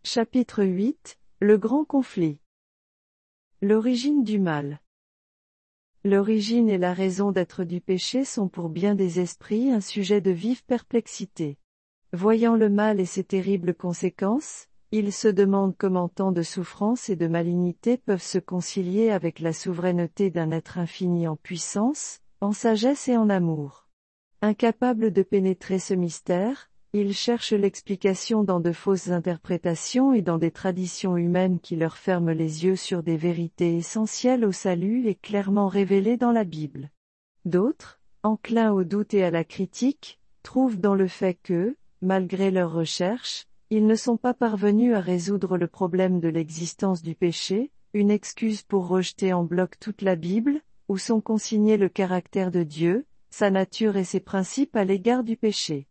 Chapitre 8, Le grand conflit. L'origine du mal. L'origine et la raison d'être du péché sont pour bien des esprits un sujet de vive perplexité. Voyant le mal et ses terribles conséquences, ils se demandent comment tant de souffrances et de malignité peuvent se concilier avec la souveraineté d'un être infini en puissance, en sagesse et en amour. Incapables de pénétrer ce mystère, ils cherchent l'explication dans de fausses interprétations et dans des traditions humaines qui leur ferment les yeux sur des vérités essentielles au salut et clairement révélées dans la Bible. D'autres, enclins au doute et à la critique, trouvent dans le fait que, malgré leurs recherches, ils ne sont pas parvenus à résoudre le problème de l'existence du péché, une excuse pour rejeter en bloc toute la Bible, où sont consignés le caractère de Dieu, sa nature et ses principes à l'égard du péché.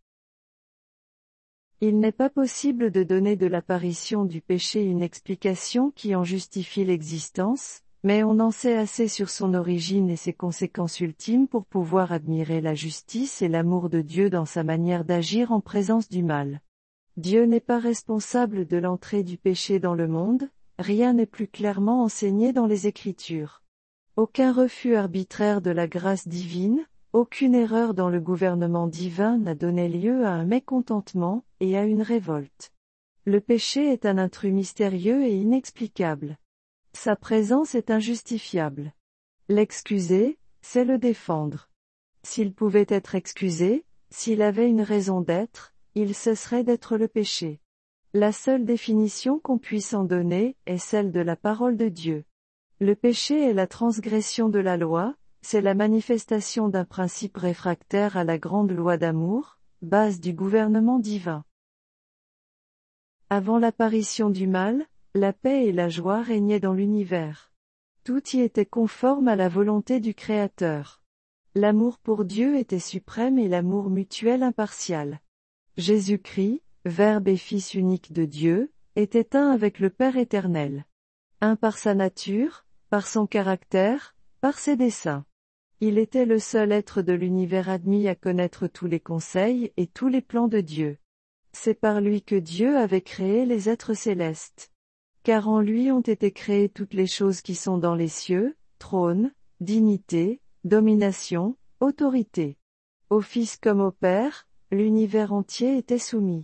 Il n'est pas possible de donner de l'apparition du péché une explication qui en justifie l'existence, mais on en sait assez sur son origine et ses conséquences ultimes pour pouvoir admirer la justice et l'amour de Dieu dans sa manière d'agir en présence du mal. Dieu n'est pas responsable de l'entrée du péché dans le monde, rien n'est plus clairement enseigné dans les Écritures. Aucun refus arbitraire de la grâce divine, aucune erreur dans le gouvernement divin n'a donné lieu à un mécontentement, et à une révolte. Le péché est un intrus mystérieux et inexplicable. Sa présence est injustifiable. L'excuser, c'est le défendre. S'il pouvait être excusé, s'il avait une raison d'être, il cesserait d'être le péché. La seule définition qu'on puisse en donner est celle de la parole de Dieu. Le péché est la transgression de la loi, c'est la manifestation d'un principe réfractaire à la grande loi d'amour, base du gouvernement divin. Avant l'apparition du mal, la paix et la joie régnaient dans l'univers. Tout y était conforme à la volonté du Créateur. L'amour pour Dieu était suprême et l'amour mutuel impartial. Jésus-Christ, Verbe et Fils unique de Dieu, était un avec le Père éternel. Un par sa nature, par son caractère, par ses desseins. Il était le seul être de l'univers admis à connaître tous les conseils et tous les plans de Dieu. C'est par lui que Dieu avait créé les êtres célestes. Car en lui ont été créées toutes les choses qui sont dans les cieux, trône, dignité, domination, autorité. Au Fils comme au Père, l'univers entier était soumis.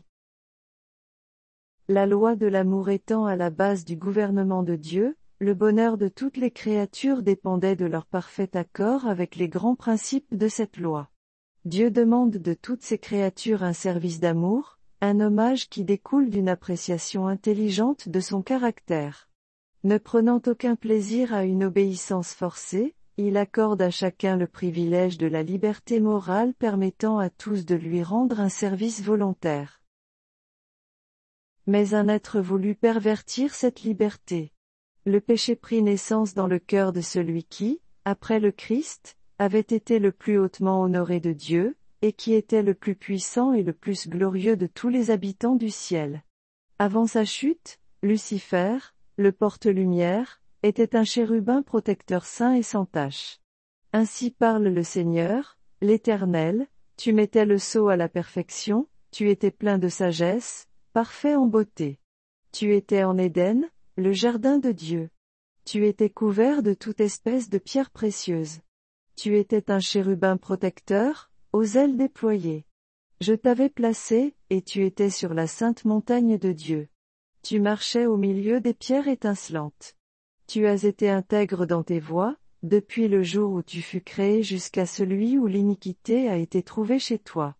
La loi de l'amour étant à la base du gouvernement de Dieu, le bonheur de toutes les créatures dépendait de leur parfait accord avec les grands principes de cette loi. Dieu demande de toutes ses créatures un service d'amour, un hommage qui découle d'une appréciation intelligente de son caractère. Ne prenant aucun plaisir à une obéissance forcée, il accorde à chacun le privilège de la liberté morale permettant à tous de lui rendre un service volontaire. Mais un être voulut pervertir cette liberté. Le péché prit naissance dans le cœur de celui qui, après le Christ, avait été le plus hautement honoré de Dieu, et qui était le plus puissant et le plus glorieux de tous les habitants du ciel. Avant sa chute, Lucifer, le porte-lumière, était un chérubin protecteur saint et sans tache. Ainsi parle le Seigneur, l'Éternel, tu mettais le sceau à la perfection, tu étais plein de sagesse, parfait en beauté. Tu étais en Éden, le jardin de Dieu. Tu étais couvert de toute espèce de pierres précieuses. Tu étais un chérubin protecteur, aux ailes déployées. Je t'avais placé, et tu étais sur la sainte montagne de Dieu. Tu marchais au milieu des pierres étincelantes. Tu as été intègre dans tes voies, depuis le jour où tu fus créé jusqu'à celui où l'iniquité a été trouvée chez toi.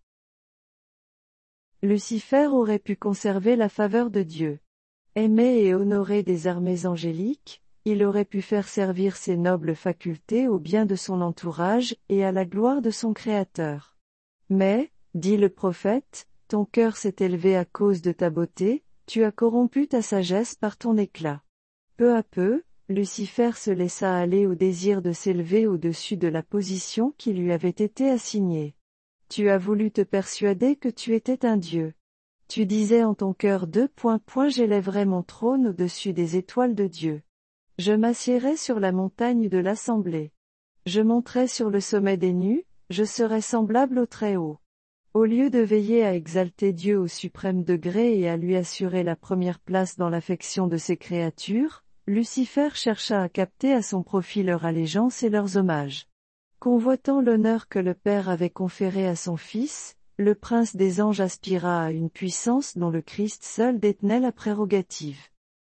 Lucifer aurait pu conserver la faveur de Dieu. Aimé et honoré des armées angéliques, il aurait pu faire servir ses nobles facultés au bien de son entourage et à la gloire de son Créateur. Mais, dit le prophète, ton cœur s'est élevé à cause de ta beauté, tu as corrompu ta sagesse par ton éclat. Peu à peu, Lucifer se laissa aller au désir de s'élever au-dessus de la position qui lui avait été assignée. Tu as voulu te persuader que tu étais un Dieu. Tu disais en ton cœur j'élèverai mon trône au-dessus des étoiles de Dieu. Je m'assiérai sur la montagne de l'assemblée. Je monterai sur le sommet des nues, je serai semblable au Très-Haut. Au lieu de veiller à exalter Dieu au suprême degré et à lui assurer la première place dans l'affection de ses créatures, Lucifer chercha à capter à son profit leur allégeance et leurs hommages. Convoitant l'honneur que le Père avait conféré à son Fils, le prince des anges aspira à une puissance dont le Christ seul détenait la prérogative.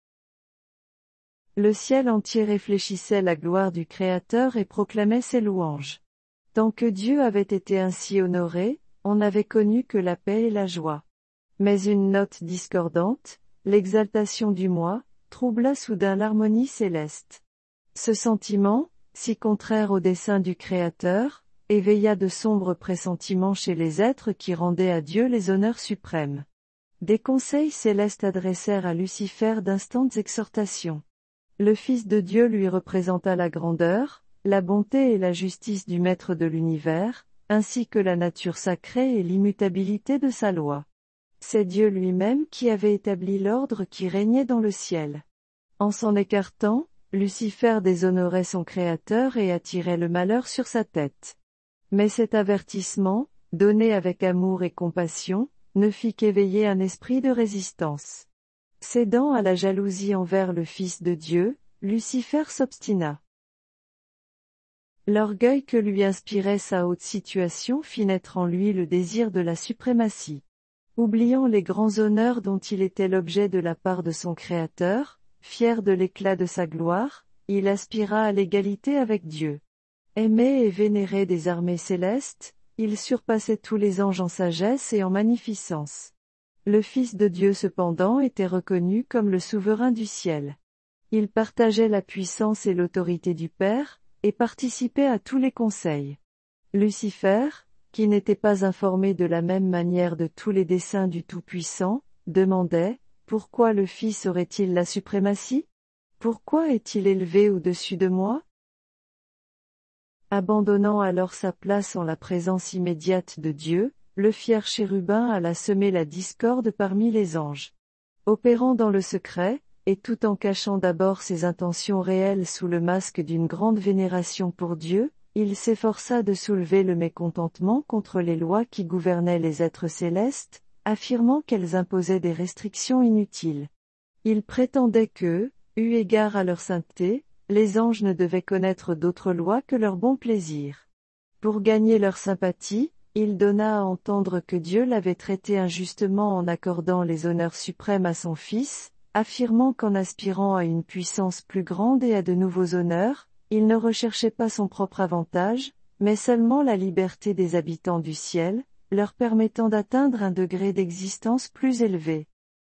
Le ciel entier réfléchissait la gloire du Créateur et proclamait ses louanges. Tant que Dieu avait été ainsi honoré, on n'avait connu que la paix et la joie. Mais une note discordante, l'exaltation du moi, troubla soudain l'harmonie céleste. Ce sentiment, si contraire au dessein du Créateur, éveilla de sombres pressentiments chez les êtres qui rendaient à Dieu les honneurs suprêmes. Des conseils célestes adressèrent à Lucifer d'instantes exhortations. Le Fils de Dieu lui représenta la grandeur, la bonté et la justice du Maître de l'univers, ainsi que la nature sacrée et l'immutabilité de sa loi. C'est Dieu lui-même qui avait établi l'ordre qui régnait dans le ciel. En s'en écartant, Lucifer déshonorait son Créateur et attirait le malheur sur sa tête. Mais cet avertissement, donné avec amour et compassion, ne fit qu'éveiller un esprit de résistance. Cédant à la jalousie envers le Fils de Dieu, Lucifer s'obstina. L'orgueil que lui inspirait sa haute situation fit naître en lui le désir de la suprématie. Oubliant les grands honneurs dont il était l'objet de la part de son Créateur, fier de l'éclat de sa gloire, il aspira à l'égalité avec Dieu. Aimé et vénéré des armées célestes, il surpassait tous les anges en sagesse et en magnificence. Le Fils de Dieu cependant était reconnu comme le souverain du ciel. Il partageait la puissance et l'autorité du Père, et participait à tous les conseils. Lucifer, qui n'était pas informé de la même manière de tous les desseins du Tout-Puissant, demandait, pourquoi le Fils aurait-il la suprématie? Pourquoi est-il élevé au-dessus de moi? Abandonnant alors sa place en la présence immédiate de Dieu, le fier chérubin alla semer la discorde parmi les anges. Opérant dans le secret, et tout en cachant d'abord ses intentions réelles sous le masque d'une grande vénération pour Dieu, il s'efforça de soulever le mécontentement contre les lois qui gouvernaient les êtres célestes, affirmant qu'elles imposaient des restrictions inutiles. Il prétendait que, eu égard à leur sainteté, les anges ne devaient connaître d'autres lois que leur bon plaisir. Pour gagner leur sympathie, il donna à entendre que Dieu l'avait traité injustement en accordant les honneurs suprêmes à son Fils, affirmant qu'en aspirant à une puissance plus grande et à de nouveaux honneurs, il ne recherchait pas son propre avantage, mais seulement la liberté des habitants du ciel, leur permettant d'atteindre un degré d'existence plus élevé.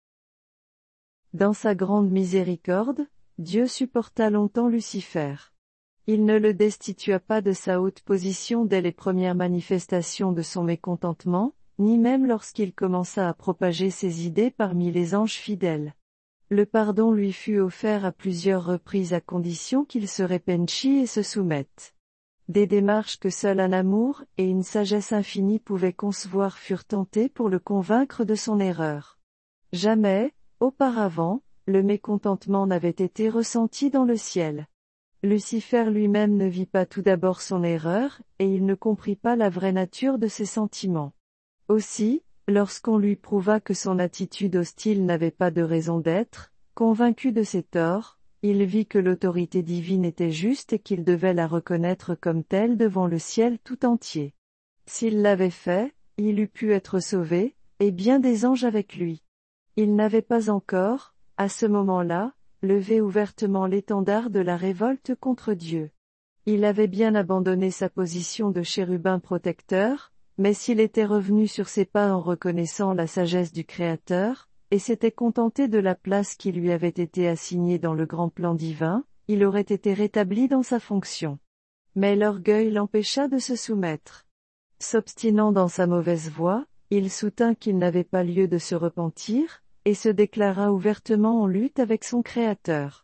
Dans sa grande miséricorde, Dieu supporta longtemps Lucifer. Il ne le destitua pas de sa haute position dès les premières manifestations de son mécontentement, ni même lorsqu'il commença à propager ses idées parmi les anges fidèles. Le pardon lui fut offert à plusieurs reprises à condition qu'il se repenchît et se soumette. Des démarches que seul un amour et une sagesse infinie pouvaient concevoir furent tentées pour le convaincre de son erreur. Jamais, auparavant, le mécontentement n'avait été ressenti dans le ciel. Lucifer lui-même ne vit pas tout d'abord son erreur, et il ne comprit pas la vraie nature de ses sentiments. Aussi, lorsqu'on lui prouva que son attitude hostile n'avait pas de raison d'être, convaincu de ses torts, il vit que l'autorité divine était juste et qu'il devait la reconnaître comme telle devant le ciel tout entier. S'il l'avait fait, il eût pu être sauvé, et bien des anges avec lui. Il n'avait pas encore, à ce moment-là, levé ouvertement l'étendard de la révolte contre Dieu. Il avait bien abandonné sa position de chérubin protecteur, mais s'il était revenu sur ses pas en reconnaissant la sagesse du Créateur, et s'était contenté de la place qui lui avait été assignée dans le grand plan divin, il aurait été rétabli dans sa fonction. Mais l'orgueil l'empêcha de se soumettre. S'obstinant dans sa mauvaise voie, il soutint qu'il n'avait pas lieu de se repentir, et se déclara ouvertement en lutte avec son Créateur.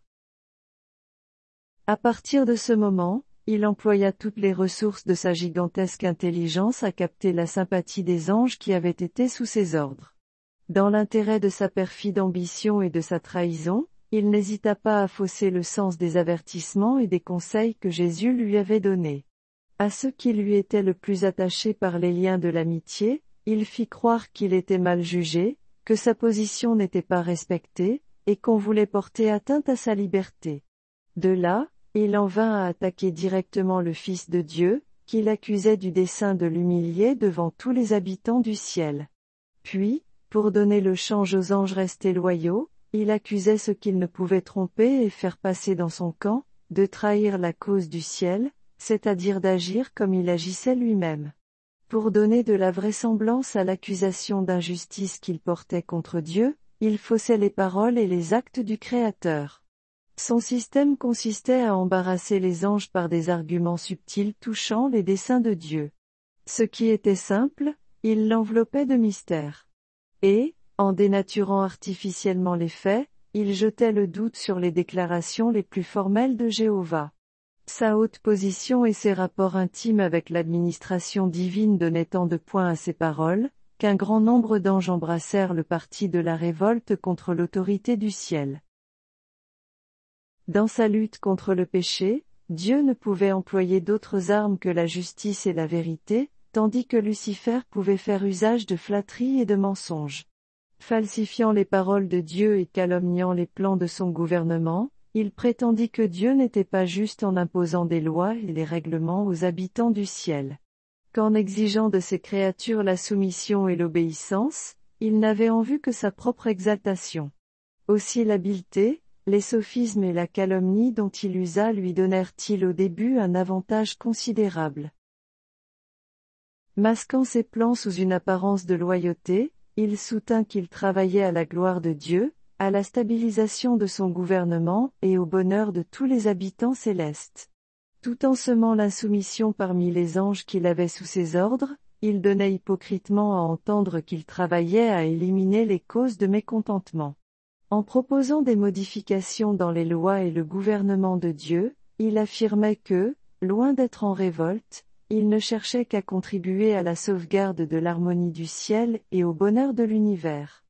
À partir de ce moment, il employa toutes les ressources de sa gigantesque intelligence à capter la sympathie des anges qui avaient été sous ses ordres. Dans l'intérêt de sa perfide ambition et de sa trahison, il n'hésita pas à fausser le sens des avertissements et des conseils que Jésus lui avait donnés. À ceux qui lui étaient le plus attachés par les liens de l'amitié, il fit croire qu'il était mal jugé, que sa position n'était pas respectée, et qu'on voulait porter atteinte à sa liberté. De là, il en vint à attaquer directement le Fils de Dieu, qu'il accusait du dessein de l'humilier devant tous les habitants du ciel. Puis, pour donner le change aux anges restés loyaux, il accusait ceux qu'il ne pouvait tromper et faire passer dans son camp, de trahir la cause du ciel, c'est-à-dire d'agir comme il agissait lui-même. Pour donner de la vraisemblance à l'accusation d'injustice qu'il portait contre Dieu, il faussait les paroles et les actes du Créateur. Son système consistait à embarrasser les anges par des arguments subtils touchant les desseins de Dieu. Ce qui était simple, il l'enveloppait de mystère. Et, en dénaturant artificiellement les faits, il jetait le doute sur les déclarations les plus formelles de Jéhovah. Sa haute position et ses rapports intimes avec l'administration divine donnaient tant de points à ses paroles, qu'un grand nombre d'anges embrassèrent le parti de la révolte contre l'autorité du ciel. Dans sa lutte contre le péché, Dieu ne pouvait employer d'autres armes que la justice et la vérité, tandis que Lucifer pouvait faire usage de flatteries et de mensonges. Falsifiant les paroles de Dieu et calomniant les plans de son gouvernement, il prétendit que Dieu n'était pas juste en imposant des lois et des règlements aux habitants du ciel. Qu'en exigeant de ses créatures la soumission et l'obéissance, il n'avait en vue que sa propre exaltation. Aussi l'habileté, les sophismes et la calomnie dont il usa lui donnèrent-ils au début un avantage considérable. Masquant ses plans sous une apparence de loyauté, il soutint qu'il travaillait à la gloire de Dieu, à la stabilisation de son gouvernement et au bonheur de tous les habitants célestes. Tout en semant l'insoumission parmi les anges qu'il avait sous ses ordres, il donnait hypocritement à entendre qu'il travaillait à éliminer les causes de mécontentement. En proposant des modifications dans les lois et le gouvernement de Dieu, il affirmait que, loin d'être en révolte, il ne cherchait qu'à contribuer à la sauvegarde de l'harmonie du ciel et au bonheur de l'univers.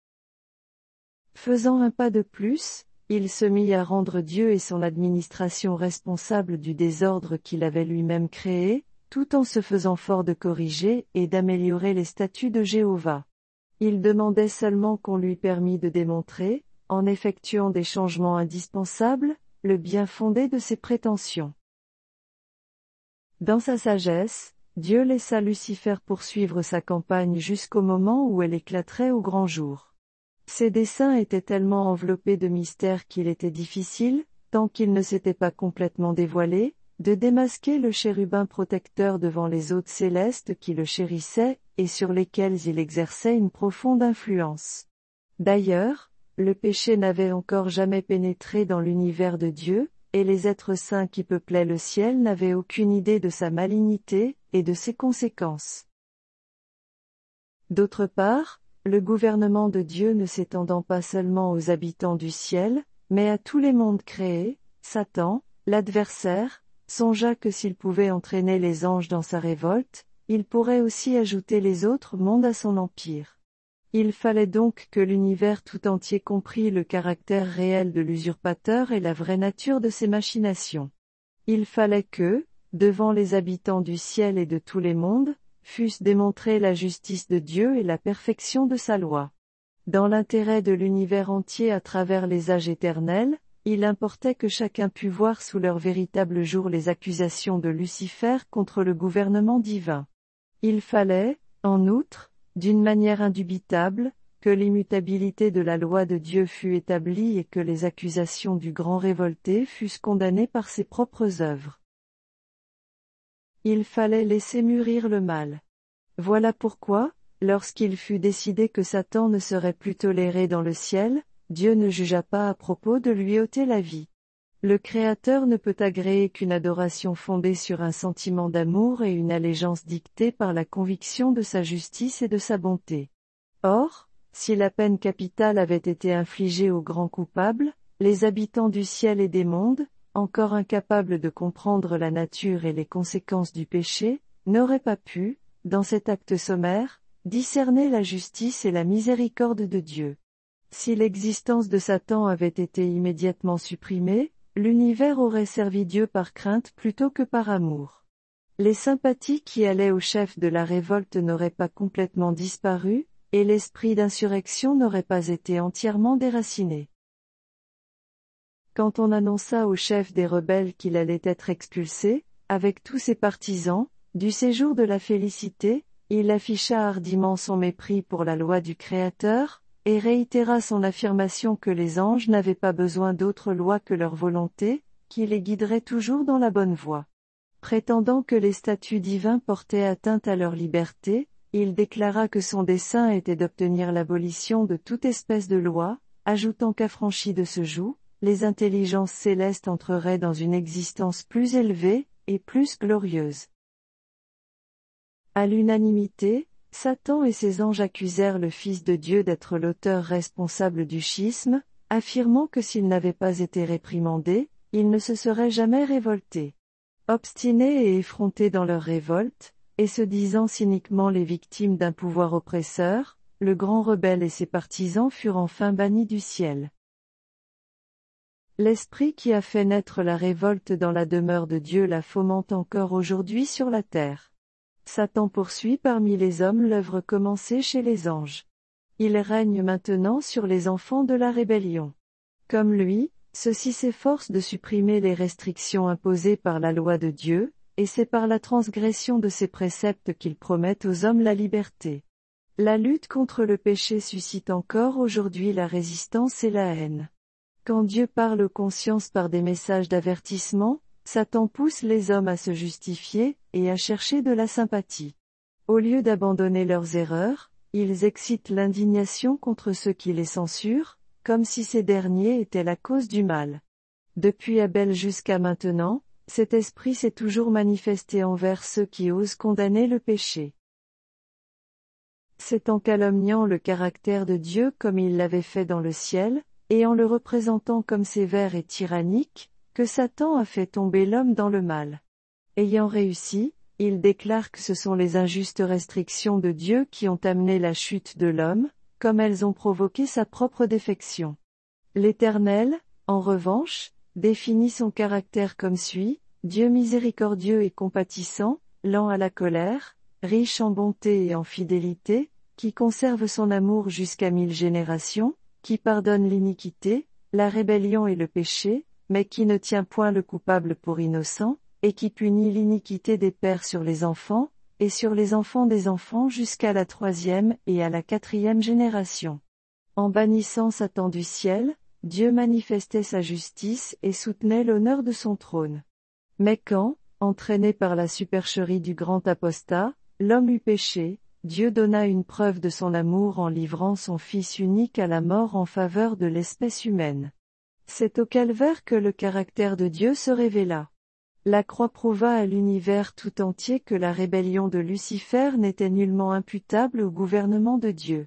Faisant un pas de plus, il se mit à rendre Dieu et son administration responsables du désordre qu'il avait lui-même créé, tout en se faisant fort de corriger et d'améliorer les statuts de Jéhovah. Il demandait seulement qu'on lui permît de démontrer, en effectuant des changements indispensables, le bien fondé de ses prétentions. Dans sa sagesse, Dieu laissa Lucifer poursuivre sa campagne jusqu'au moment où elle éclaterait au grand jour. Ses desseins étaient tellement enveloppés de mystères qu'il était difficile, tant qu'ils ne s'étaient pas complètement dévoilés, de démasquer le chérubin protecteur devant les hôtes célestes qui le chérissaient, et sur lesquels il exerçait une profonde influence. D'ailleurs, le péché n'avait encore jamais pénétré dans l'univers de Dieu, et les êtres saints qui peuplaient le ciel n'avaient aucune idée de sa malignité, et de ses conséquences. D'autre part, le gouvernement de Dieu ne s'étendant pas seulement aux habitants du ciel, mais à tous les mondes créés, Satan, l'adversaire, songea que s'il pouvait entraîner les anges dans sa révolte, il pourrait aussi ajouter les autres mondes à son empire. Il fallait donc que l'univers tout entier comprît le caractère réel de l'usurpateur et la vraie nature de ses machinations. Il fallait que, devant les habitants du ciel et de tous les mondes, fussent démontrées la justice de Dieu et la perfection de sa loi. Dans l'intérêt de l'univers entier à travers les âges éternels, il importait que chacun pût voir sous leur véritable jour les accusations de Lucifer contre le gouvernement divin. Il fallait, en outre, d'une manière indubitable, que l'immutabilité de la loi de Dieu fût établie et que les accusations du grand révolté fussent condamnées par ses propres œuvres. Il fallait laisser mûrir le mal. Voilà pourquoi, lorsqu'il fut décidé que Satan ne serait plus toléré dans le ciel, Dieu ne jugea pas à propos de lui ôter la vie. Le Créateur ne peut agréer qu'une adoration fondée sur un sentiment d'amour et une allégeance dictée par la conviction de sa justice et de sa bonté. Or, si la peine capitale avait été infligée aux grands coupables, les habitants du ciel et des mondes, encore incapables de comprendre la nature et les conséquences du péché, n'auraient pas pu, dans cet acte sommaire, discerner la justice et la miséricorde de Dieu. Si l'existence de Satan avait été immédiatement supprimée, l'univers aurait servi Dieu par crainte plutôt que par amour. Les sympathies qui allaient au chef de la révolte n'auraient pas complètement disparu, et l'esprit d'insurrection n'aurait pas été entièrement déraciné. Quand on annonça au chef des rebelles qu'il allait être expulsé, avec tous ses partisans, du séjour de la félicité, il afficha hardiment son mépris pour la loi du Créateur, et réitéra son affirmation que les anges n'avaient pas besoin d'autre loi que leur volonté, qui les guiderait toujours dans la bonne voie. Prétendant que les statuts divins portaient atteinte à leur liberté, il déclara que son dessein était d'obtenir l'abolition de toute espèce de loi, ajoutant qu'affranchis de ce joug, les intelligences célestes entreraient dans une existence plus élevée, et plus glorieuse. À l'unanimité, Satan et ses anges accusèrent le Fils de Dieu d'être l'auteur responsable du schisme, affirmant que s'il n'avait pas été réprimandé, il ne se serait jamais révolté. Obstinés et effrontés dans leur révolte, et se disant cyniquement les victimes d'un pouvoir oppresseur, le grand rebelle et ses partisans furent enfin bannis du ciel. L'esprit qui a fait naître la révolte dans la demeure de Dieu la fomente encore aujourd'hui sur la terre. Satan poursuit parmi les hommes l'œuvre commencée chez les anges. Il règne maintenant sur les enfants de la rébellion. Comme lui, ceux-ci s'efforcent de supprimer les restrictions imposées par la loi de Dieu, et c'est par la transgression de ses préceptes qu'ils promettent aux hommes la liberté. La lutte contre le péché suscite encore aujourd'hui la résistance et la haine. Quand Dieu parle aux consciences par des messages d'avertissement, Satan pousse les hommes à se justifier, et à chercher de la sympathie. Au lieu d'abandonner leurs erreurs, ils excitent l'indignation contre ceux qui les censurent, comme si ces derniers étaient la cause du mal. Depuis Abel jusqu'à maintenant, cet esprit s'est toujours manifesté envers ceux qui osent condamner le péché. C'est en calomniant le caractère de Dieu comme il l'avait fait dans le ciel, et en le représentant comme sévère et tyrannique, que Satan a fait tomber l'homme dans le mal. Ayant réussi, il déclare que ce sont les injustes restrictions de Dieu qui ont amené la chute de l'homme, comme elles ont provoqué sa propre défection. L'Éternel, en revanche, définit son caractère comme suit: Dieu miséricordieux et compatissant, lent à la colère, riche en bonté et en fidélité, qui conserve son amour jusqu'à 1000 générations, qui pardonne l'iniquité, la rébellion et le péché, mais qui ne tient point le coupable pour innocent, et qui punit l'iniquité des pères sur les enfants, et sur les enfants des enfants jusqu'à la 3e et à la 4e génération. En bannissant Satan du ciel, Dieu manifestait sa justice et soutenait l'honneur de son trône. Mais quand, entraîné par la supercherie du grand apostat, l'homme eut péché, Dieu donna une preuve de son amour en livrant son Fils unique à la mort en faveur de l'espèce humaine. C'est au calvaire que le caractère de Dieu se révéla. La croix prouva à l'univers tout entier que la rébellion de Lucifer n'était nullement imputable au gouvernement de Dieu.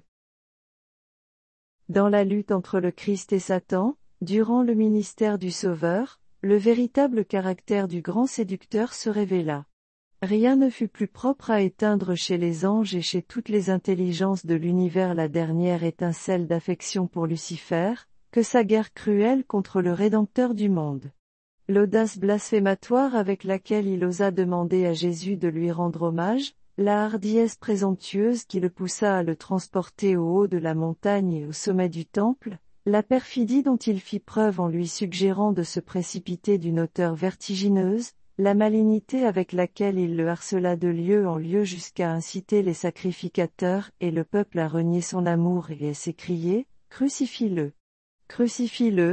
Dans la lutte entre le Christ et Satan, durant le ministère du Sauveur, le véritable caractère du grand séducteur se révéla. Rien ne fut plus propre à éteindre chez les anges et chez toutes les intelligences de l'univers la dernière étincelle d'affection pour Lucifer, que sa guerre cruelle contre le Rédempteur du monde. L'audace blasphématoire avec laquelle il osa demander à Jésus de lui rendre hommage, la hardiesse présomptueuse qui le poussa à le transporter au haut de la montagne et au sommet du temple, la perfidie dont il fit preuve en lui suggérant de se précipiter d'une hauteur vertigineuse, la malignité avec laquelle il le harcela de lieu en lieu jusqu'à inciter les sacrificateurs et le peuple à renier son amour et à s'écrier « Crucifie-le ! Crucifie-le !»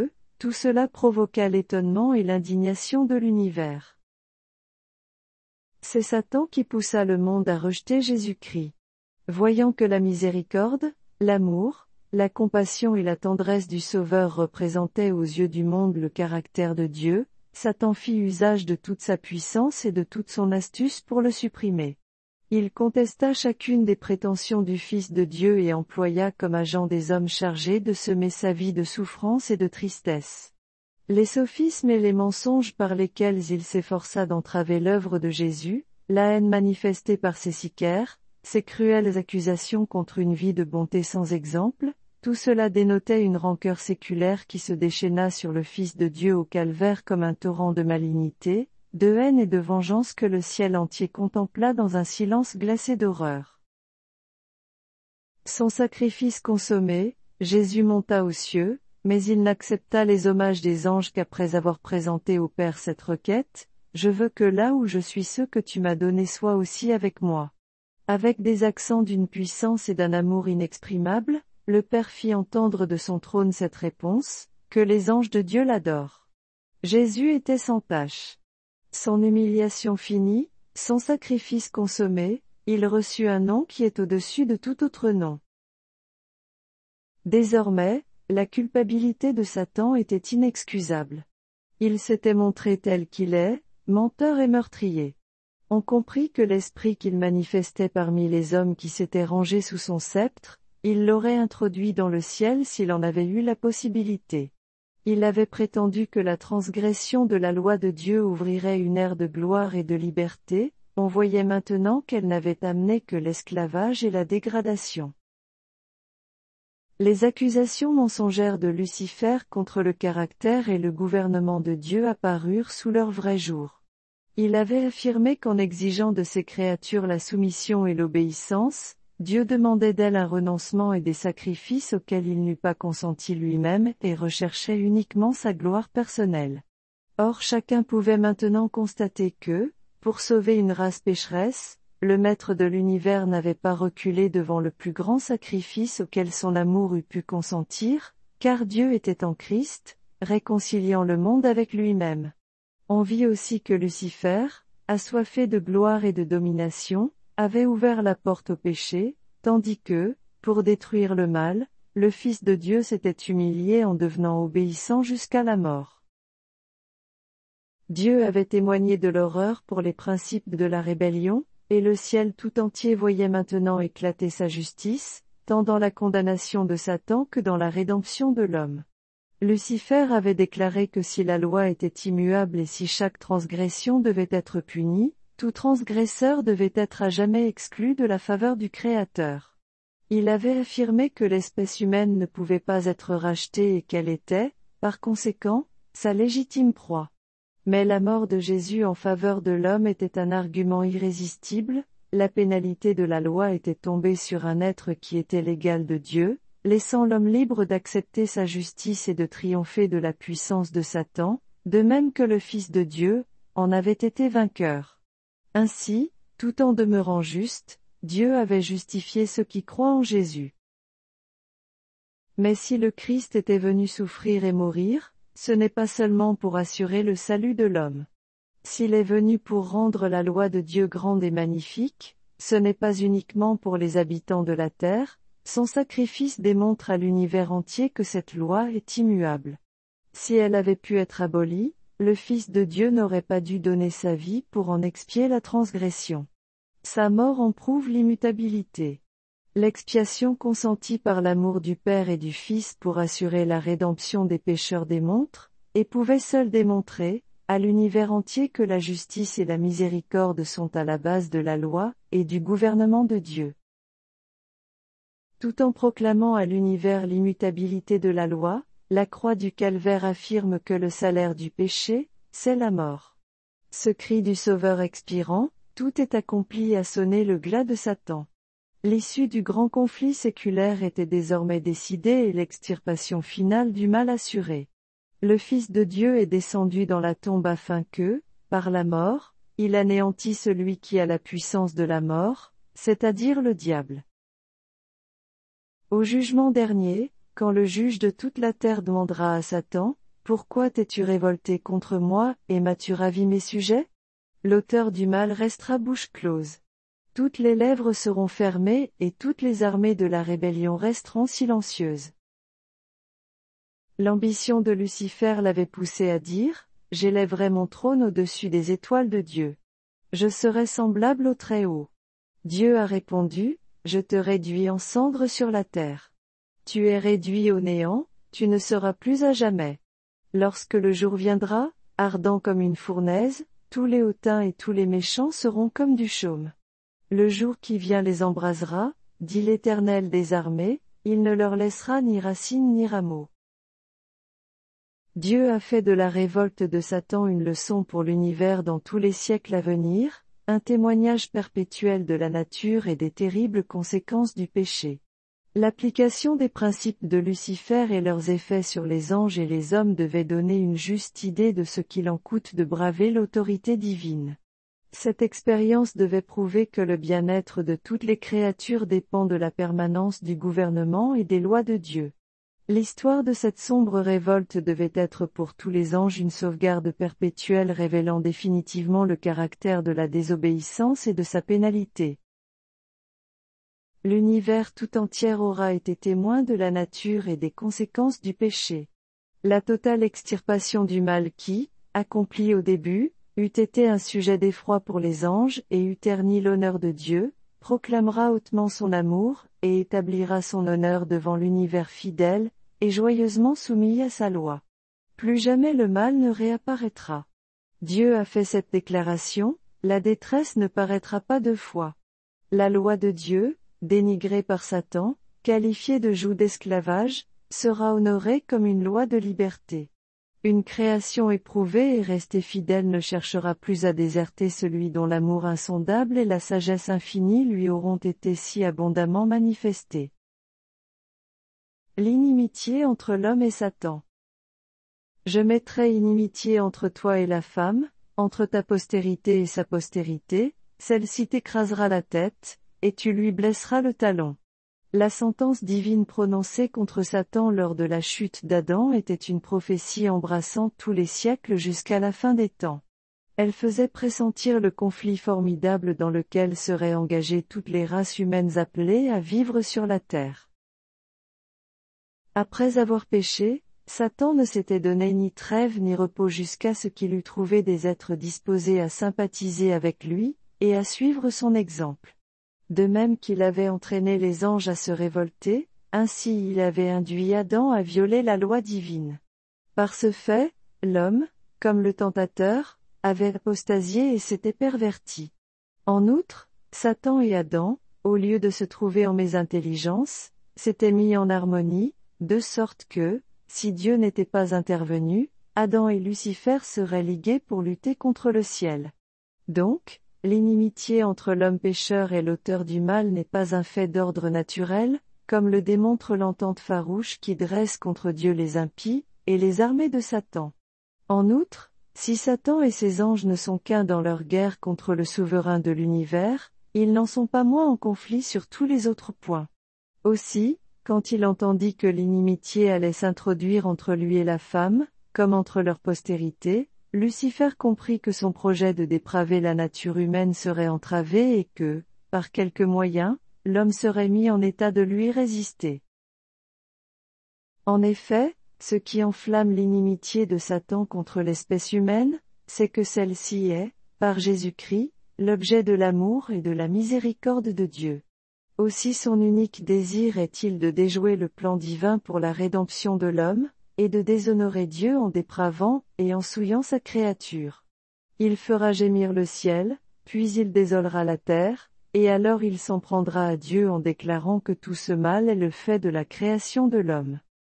Tout cela provoqua l'étonnement et l'indignation de l'univers. C'est Satan qui poussa le monde à rejeter Jésus-Christ. Voyant que la miséricorde, l'amour, la compassion et la tendresse du Sauveur représentaient aux yeux du monde le caractère de Dieu, Satan fit usage de toute sa puissance et de toute son astuce pour le supprimer. Il contesta chacune des prétentions du Fils de Dieu et employa comme agent des hommes chargés de semer sa vie de souffrance et de tristesse. Les sophismes et les mensonges par lesquels il s'efforça d'entraver l'œuvre de Jésus, la haine manifestée par ses sicaires, ses cruelles accusations contre une vie de bonté sans exemple, tout cela dénotait une rancœur séculaire qui se déchaîna sur le Fils de Dieu au calvaire comme un torrent de malignité, de haine et de vengeance que le ciel entier contempla dans un silence glacé d'horreur. Son sacrifice consommé, Jésus monta aux cieux, mais il n'accepta les hommages des anges qu'après avoir présenté au Père cette requête, « Je veux que là où je suis ceux que tu m'as donnés soient aussi avec moi. » Avec des accents d'une puissance et d'un amour inexprimables, le Père fit entendre de son trône cette réponse, « Que les anges de Dieu l'adorent. » Jésus était sans tache. Son humiliation finie, son sacrifice consommé, il reçut un nom qui est au-dessus de tout autre nom. Désormais, la culpabilité de Satan était inexcusable. Il s'était montré tel qu'il est, menteur et meurtrier. On comprit que l'esprit qu'il manifestait parmi les hommes qui s'étaient rangés sous son sceptre, il l'aurait introduit dans le ciel s'il en avait eu la possibilité. Il avait prétendu que la transgression de la loi de Dieu ouvrirait une ère de gloire et de liberté, on voyait maintenant qu'elle n'avait amené que l'esclavage et la dégradation. Les accusations mensongères de Lucifer contre le caractère et le gouvernement de Dieu apparurent sous leur vrai jour. Il avait affirmé qu'en exigeant de ses créatures la soumission et l'obéissance, Dieu demandait d'elles un renoncement et des sacrifices auxquels il n'eût pas consenti lui-même et recherchait uniquement sa gloire personnelle. Or chacun pouvait maintenant constater que, pour sauver une race pécheresse, le Maître de l'univers n'avait pas reculé devant le plus grand sacrifice auquel son amour eût pu consentir, car Dieu était en Christ, réconciliant le monde avec lui-même. On vit aussi que Lucifer, assoiffé de gloire et de domination, avait ouvert la porte au péché, tandis que, pour détruire le mal, le Fils de Dieu s'était humilié en devenant obéissant jusqu'à la mort. Dieu avait témoigné de l'horreur pour les principes de la rébellion, et le ciel tout entier voyait maintenant éclater sa justice, tant dans la condamnation de Satan que dans la rédemption de l'homme. Lucifer avait déclaré que si la loi était immuable et si chaque transgression devait être punie, tout transgresseur devait être à jamais exclu de la faveur du Créateur. Il avait affirmé que l'espèce humaine ne pouvait pas être rachetée et qu'elle était, par conséquent, sa légitime proie. Mais la mort de Jésus en faveur de l'homme était un argument irrésistible, la pénalité de la loi était tombée sur un être qui était l'égal de Dieu, laissant l'homme libre d'accepter sa justice et de triompher de la puissance de Satan, de même que le Fils de Dieu en avait été vainqueur. Ainsi, tout en demeurant juste, Dieu avait justifié ceux qui croient en Jésus. Mais si le Christ était venu souffrir et mourir, ce n'est pas seulement pour assurer le salut de l'homme. S'il est venu pour rendre la loi de Dieu grande et magnifique, ce n'est pas uniquement pour les habitants de la terre, son sacrifice démontre à l'univers entier que cette loi est immuable. Si elle avait pu être abolie, le Fils de Dieu n'aurait pas dû donner sa vie pour en expier la transgression. Sa mort en prouve l'immutabilité. L'expiation consentie par l'amour du Père et du Fils pour assurer la rédemption des pécheurs démontre, et pouvait seule démontrer, à l'univers entier que la justice et la miséricorde sont à la base de la loi, et du gouvernement de Dieu. Tout en proclamant à l'univers l'immutabilité de la loi, la croix du calvaire affirme que le salaire du péché, c'est la mort. Ce cri du Sauveur expirant, tout est accompli a sonné le glas de Satan. L'issue du grand conflit séculaire était désormais décidée et l'extirpation finale du mal assurée. Le Fils de Dieu est descendu dans la tombe afin que, par la mort, il anéantit celui qui a la puissance de la mort, c'est-à-dire le diable. Au jugement dernier, quand le juge de toute la terre demandera à Satan, « Pourquoi t'es-tu révolté contre moi, et m'as-tu ravi mes sujets ?» L'auteur du mal restera bouche close. Toutes les lèvres seront fermées et toutes les armées de la rébellion resteront silencieuses. L'ambition de Lucifer l'avait poussé à dire, « J'élèverai mon trône au-dessus des étoiles de Dieu. Je serai semblable au Très-Haut. » Dieu a répondu, « Je te réduis en cendres sur la terre. Tu es réduit au néant, tu ne seras plus à jamais. Lorsque le jour viendra, ardent comme une fournaise, tous les hautains et tous les méchants seront comme du chaume. Le jour qui vient les embrasera, dit l'Éternel des armées, il ne leur laissera ni racine ni rameau. » Dieu a fait de la révolte de Satan une leçon pour l'univers dans tous les siècles à venir, un témoignage perpétuel de la nature et des terribles conséquences du péché. L'application des principes de Lucifer et leurs effets sur les anges et les hommes devait donner une juste idée de ce qu'il en coûte de braver l'autorité divine. Cette expérience devait prouver que le bien-être de toutes les créatures dépend de la permanence du gouvernement et des lois de Dieu. L'histoire de cette sombre révolte devait être pour tous les anges une sauvegarde perpétuelle révélant définitivement le caractère de la désobéissance et de sa pénalité. L'univers tout entier aura été témoin de la nature et des conséquences du péché. La totale extirpation du mal qui, accomplie au début, eût été un sujet d'effroi pour les anges et eût terni l'honneur de Dieu, proclamera hautement son amour, et établira son honneur devant l'univers fidèle, et joyeusement soumis à sa loi. Plus jamais le mal ne réapparaîtra. Dieu a fait cette déclaration, la détresse ne paraîtra pas deux fois. La loi de Dieu, dénigrée par Satan, qualifiée de joug d'esclavage, sera honorée comme une loi de liberté. Une création éprouvée et restée fidèle ne cherchera plus à déserter celui dont l'amour insondable et la sagesse infinie lui auront été si abondamment manifestés. L'inimitié entre l'homme et Satan. Je mettrai inimitié entre toi et la femme, entre ta postérité et sa postérité, celle-ci t'écrasera la tête, et tu lui blesseras le talon. La sentence divine prononcée contre Satan lors de la chute d'Adam était une prophétie embrassant tous les siècles jusqu'à la fin des temps. Elle faisait pressentir le conflit formidable dans lequel seraient engagées toutes les races humaines appelées à vivre sur la terre. Après avoir péché, Satan ne s'était donné ni trêve ni repos jusqu'à ce qu'il eût trouvé des êtres disposés à sympathiser avec lui, et à suivre son exemple. De même qu'il avait entraîné les anges à se révolter, ainsi il avait induit Adam à violer la loi divine. Par ce fait, l'homme, comme le tentateur, avait apostasié et s'était perverti. En outre, Satan et Adam, au lieu de se trouver en mésintelligence, s'étaient mis en harmonie, de sorte que, si Dieu n'était pas intervenu, Adam et Lucifer seraient ligués pour lutter contre le ciel. Donc, l'inimitié entre l'homme pécheur et l'auteur du mal n'est pas un fait d'ordre naturel, comme le démontre l'entente farouche qui dresse contre Dieu les impies, et les armées de Satan. En outre, si Satan et ses anges ne sont qu'un dans leur guerre contre le souverain de l'univers, ils n'en sont pas moins en conflit sur tous les autres points. Aussi, quand il entendit que l'inimitié allait s'introduire entre lui et la femme, comme entre leur postérité, Lucifer comprit que son projet de dépraver la nature humaine serait entravé et que, par quelque moyen, l'homme serait mis en état de lui résister. En effet, ce qui enflamme l'inimitié de Satan contre l'espèce humaine, c'est que celle-ci est, par Jésus-Christ, l'objet de l'amour et de la miséricorde de Dieu. Aussi son unique désir est-il de déjouer le plan divin pour la rédemption de l'homme, et de déshonorer Dieu en dépravant et en souillant sa créature. Il fera gémir le ciel, puis il désolera la terre, et alors il s'en prendra à Dieu en déclarant que tout ce mal est le fait de la création de l'homme.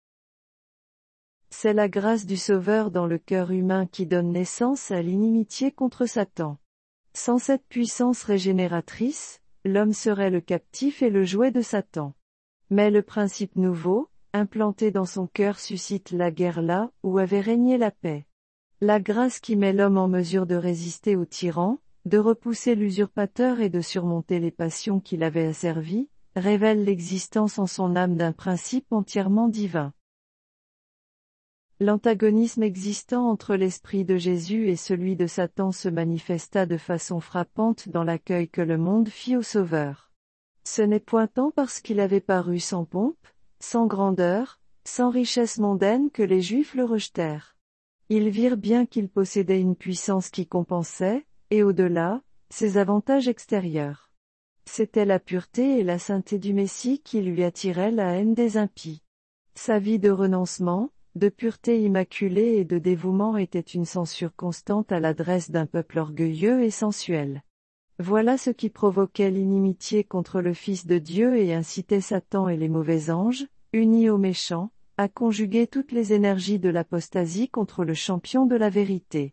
C'est la grâce du Sauveur dans le cœur humain qui donne naissance à l'inimitié contre Satan. Sans cette puissance régénératrice, l'homme serait le captif et le jouet de Satan. Mais le principe nouveau, implanté dans son cœur suscite la guerre là où avait régné la paix. La grâce qui met l'homme en mesure de résister au tyran, de repousser l'usurpateur et de surmonter les passions qui l'avaient asservi, révèle l'existence en son âme d'un principe entièrement divin. L'antagonisme existant entre l'esprit de Jésus et celui de Satan se manifesta de façon frappante dans l'accueil que le monde fit au Sauveur. Ce n'est point tant parce qu'il avait paru sans pompe, sans grandeur, sans richesse mondaine que les Juifs le rejetèrent. Ils virent bien qu'il possédait une puissance qui compensait, et au-delà, ses avantages extérieurs. C'était la pureté et la sainteté du Messie qui lui attiraient la haine des impies. Sa vie de renoncement, de pureté immaculée et de dévouement était une censure constante à l'adresse d'un peuple orgueilleux et sensuel. Voilà ce qui provoquait l'inimitié contre le Fils de Dieu et incitait Satan et les mauvais anges, unis aux méchants, a conjugué toutes les énergies de l'apostasie contre le champion de la vérité.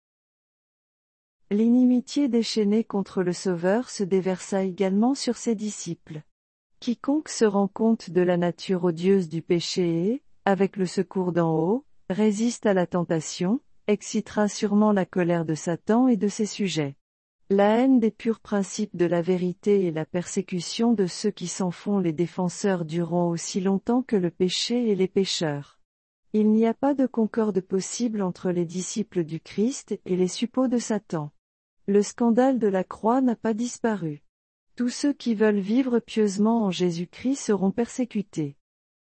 L'inimitié déchaînée contre le Sauveur se déversa également sur ses disciples. Quiconque se rend compte de la nature odieuse du péché et, avec le secours d'en haut, résiste à la tentation, excitera sûrement la colère de Satan et de ses sujets. La haine des purs principes de la vérité et la persécution de ceux qui s'en font les défenseurs dureront aussi longtemps que le péché et les pécheurs. Il n'y a pas de concorde possible entre les disciples du Christ et les suppôts de Satan. Le scandale de la croix n'a pas disparu. Tous ceux qui veulent vivre pieusement en Jésus-Christ seront persécutés.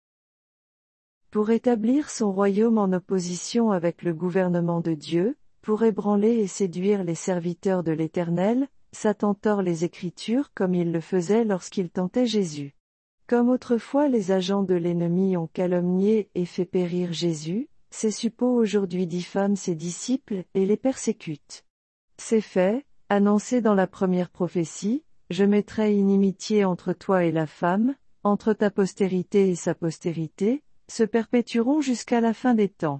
Pour établir son royaume en opposition avec le gouvernement de Dieu, pour ébranler et séduire les serviteurs de l'Éternel, Satan tord les Écritures comme il le faisait lorsqu'il tentait Jésus. Comme autrefois les agents de l'ennemi ont calomnié et fait périr Jésus, ses suppôts aujourd'hui diffament ses disciples et les persécutent. C'est fait, annoncé dans la première prophétie, je mettrai inimitié entre toi et la femme, entre ta postérité et sa postérité, se perpétueront jusqu'à la fin des temps.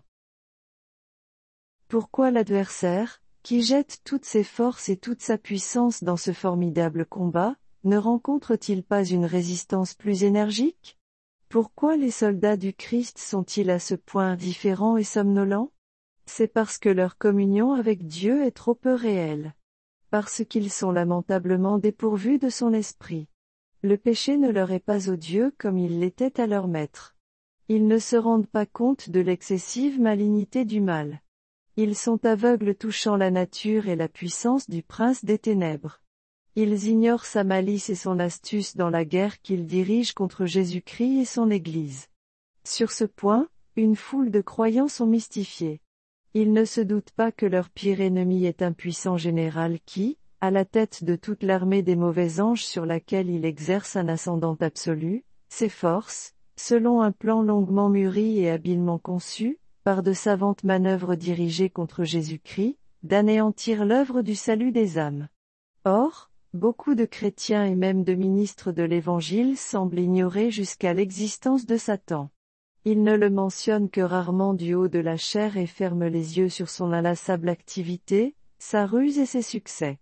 Pourquoi l'adversaire, qui jette toutes ses forces et toute sa puissance dans ce formidable combat, ne rencontre-t-il pas une résistance plus énergique? Pourquoi les soldats du Christ sont-ils à ce point indifférents et somnolents? C'est parce que leur communion avec Dieu est trop peu réelle. Parce qu'ils sont lamentablement dépourvus de son esprit. Le péché ne leur est pas odieux comme il l'était à leur maître. Ils ne se rendent pas compte de l'excessive malignité du mal. Ils sont aveugles touchant la nature et la puissance du prince des ténèbres. Ils ignorent sa malice et son astuce dans la guerre qu'il dirige contre Jésus-Christ et son Église. Sur ce point, une foule de croyants sont mystifiés. Ils ne se doutent pas que leur pire ennemi est un puissant général qui, à la tête de toute l'armée des mauvais anges sur laquelle il exerce un ascendant absolu, s'efforce, selon un plan longuement mûri et habilement conçu, par de savantes manœuvres dirigées contre Jésus-Christ, d'anéantir l'œuvre du salut des âmes. Or, beaucoup de chrétiens et même de ministres de l'Évangile semblent ignorer jusqu'à l'existence de Satan. Ils ne le mentionnent que rarement du haut de la chair et ferment les yeux sur son inlassable activité, sa ruse et ses succès.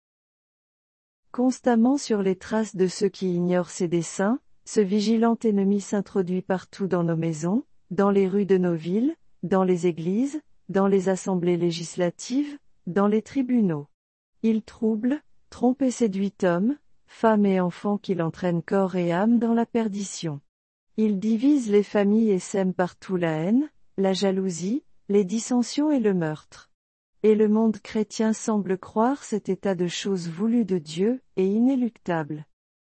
Constamment sur les traces de ceux qui ignorent ses desseins, ce vigilant ennemi s'introduit partout dans nos maisons, dans les rues de nos villes, dans les églises, dans les assemblées législatives, dans les tribunaux. Il trouble, trompe et séduit hommes, femmes et enfants qu'il entraîne corps et âme dans la perdition. Il divise les familles et sème partout la haine, la jalousie, les dissensions et le meurtre. Et le monde chrétien semble croire cet état de choses voulu de Dieu, et inéluctable.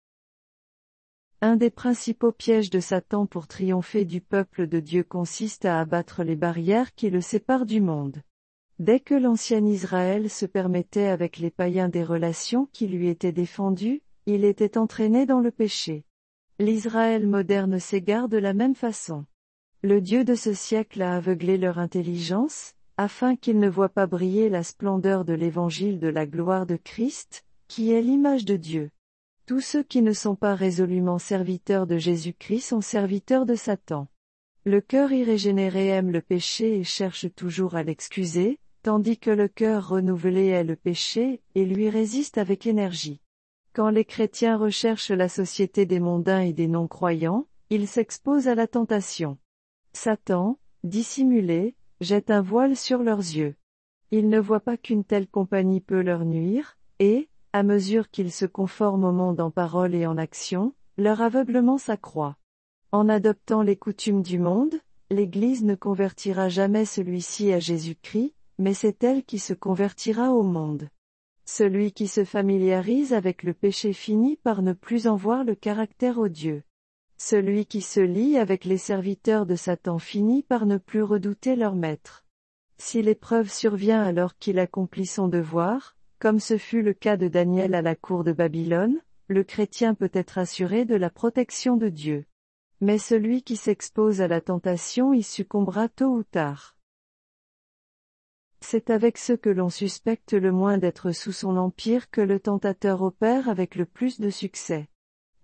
Un des principaux pièges de Satan pour triompher du peuple de Dieu consiste à abattre les barrières qui le séparent du monde. Dès que l'ancien Israël se permettait avec les païens des relations qui lui étaient défendues, il était entraîné dans le péché. L'Israël moderne s'égare de la même façon. Le Dieu de ce siècle a aveuglé leur intelligence, afin qu'ils ne voient pas briller la splendeur de l'évangile de la gloire de Christ, qui est l'image de Dieu. Tous ceux qui ne sont pas résolument serviteurs de Jésus-Christ sont serviteurs de Satan. Le cœur irrégénéré aime le péché et cherche toujours à l'excuser, tandis que le cœur renouvelé hait le péché, et lui résiste avec énergie. Quand les chrétiens recherchent la société des mondains et des non-croyants, ils s'exposent à la tentation. Satan, dissimulé, jette un voile sur leurs yeux. Ils ne voient pas qu'une telle compagnie peut leur nuire, et, à mesure qu'ils se conforment au monde en parole et en action, leur aveuglement s'accroît. En adoptant les coutumes du monde, l'Église ne convertira jamais celui-ci à Jésus-Christ, mais c'est elle qui se convertira au monde. Celui qui se familiarise avec le péché finit par ne plus en voir le caractère odieux. Celui qui se lie avec les serviteurs de Satan finit par ne plus redouter leur maître. Si l'épreuve survient alors qu'il accomplit son devoir, comme ce fut le cas de Daniel à la cour de Babylone, le chrétien peut être assuré de la protection de Dieu. Mais celui qui s'expose à la tentation y succombera tôt ou tard. C'est avec ceux que l'on suspecte le moins d'être sous son empire que le tentateur opère avec le plus de succès.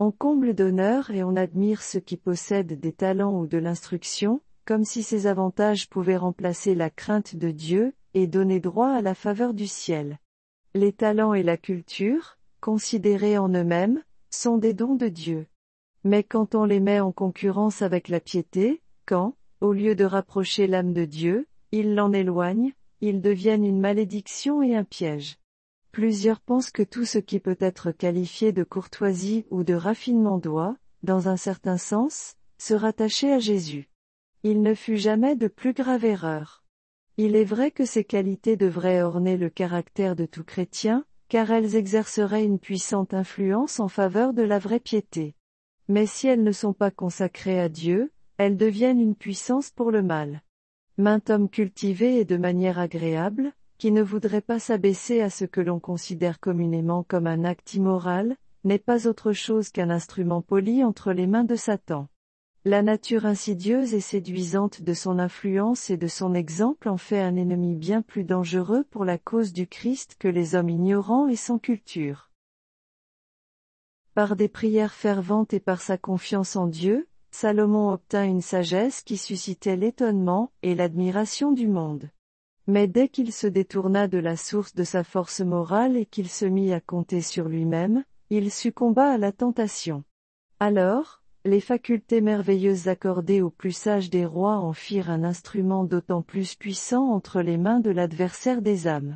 On comble d'honneur et on admire ceux qui possèdent des talents ou de l'instruction, comme si ces avantages pouvaient remplacer la crainte de Dieu, et donner droit à la faveur du ciel. Les talents et la culture, considérés en eux-mêmes, sont des dons de Dieu. Mais quand on les met en concurrence avec la piété, quand, au lieu de rapprocher l'âme de Dieu, ils l'en éloignent, ils deviennent une malédiction et un piège. Plusieurs pensent que tout ce qui peut être qualifié de courtoisie ou de raffinement doit, dans un certain sens, se rattacher à Jésus. Il ne fut jamais de plus grave erreur. Il est vrai que ces qualités devraient orner le caractère de tout chrétien, car elles exerceraient une puissante influence en faveur de la vraie piété. Mais si elles ne sont pas consacrées à Dieu, elles deviennent une puissance pour le mal. Maint homme cultivé et de manière agréable, qui ne voudrait pas s'abaisser à ce que l'on considère communément comme un acte immoral, n'est pas autre chose qu'un instrument poli entre les mains de Satan. La nature insidieuse et séduisante de son influence et de son exemple en fait un ennemi bien plus dangereux pour la cause du Christ que les hommes ignorants et sans culture. Par des prières ferventes et par sa confiance en Dieu, Salomon obtint une sagesse qui suscitait l'étonnement et l'admiration du monde. Mais dès qu'il se détourna de la source de sa force morale et qu'il se mit à compter sur lui-même, il succomba à la tentation. Alors, les facultés merveilleuses accordées aux plus sages des rois en firent un instrument d'autant plus puissant entre les mains de l'adversaire des âmes.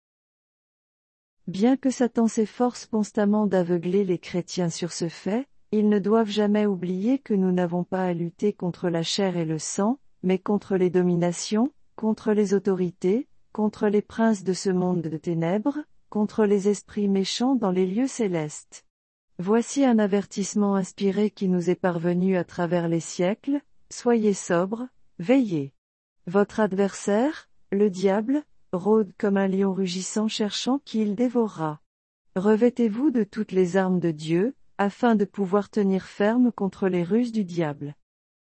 Bien que Satan s'efforce constamment d'aveugler les chrétiens sur ce fait, ils ne doivent jamais oublier que nous n'avons pas à lutter contre la chair et le sang, mais contre les dominations, contre les autorités, contre les princes de ce monde de ténèbres, contre les esprits méchants dans les lieux célestes. Voici un avertissement inspiré qui nous est parvenu à travers les siècles, soyez sobres, veillez. Votre adversaire, le diable, rôde comme un lion rugissant cherchant qui il dévorera. Revêtez-vous de toutes les armes de Dieu, afin de pouvoir tenir ferme contre les ruses du diable.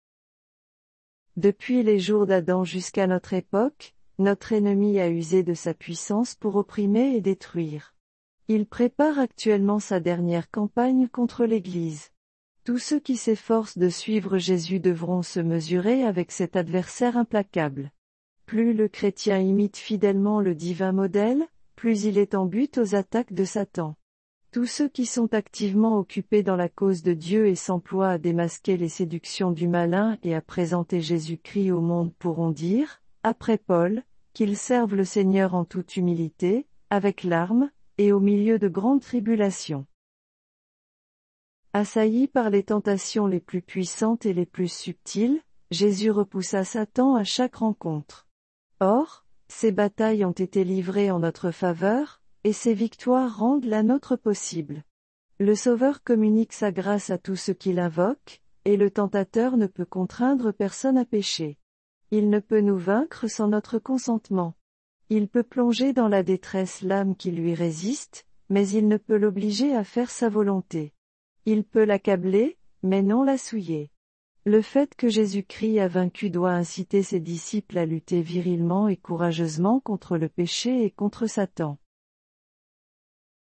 Depuis les jours d'Adam jusqu'à notre époque, notre ennemi a usé de sa puissance pour opprimer et détruire. Il prépare actuellement sa dernière campagne contre l'Église. Tous ceux qui s'efforcent de suivre Jésus devront se mesurer avec cet adversaire implacable. Plus le chrétien imite fidèlement le divin modèle, plus il est en butte aux attaques de Satan. Tous ceux qui sont activement occupés dans la cause de Dieu et s'emploient à démasquer les séductions du malin et à présenter Jésus-Christ au monde pourront dire, après Paul, qu'ils servent le Seigneur en toute humilité, avec larmes, et au milieu de grandes tribulations. Assailli par les tentations les plus puissantes et les plus subtiles, Jésus repoussa Satan à chaque rencontre. Or, ces batailles ont été livrées en notre faveur, et ces victoires rendent la nôtre possible. Le Sauveur communique sa grâce à tous ceux qui l'invoquent, et le tentateur ne peut contraindre personne à pécher. Il ne peut nous vaincre sans notre consentement. Il peut plonger dans la détresse l'âme qui lui résiste, mais il ne peut l'obliger à faire sa volonté. Il peut l'accabler, mais non la souiller. Le fait que Jésus-Christ a vaincu doit inciter ses disciples à lutter virilement et courageusement contre le péché et contre Satan.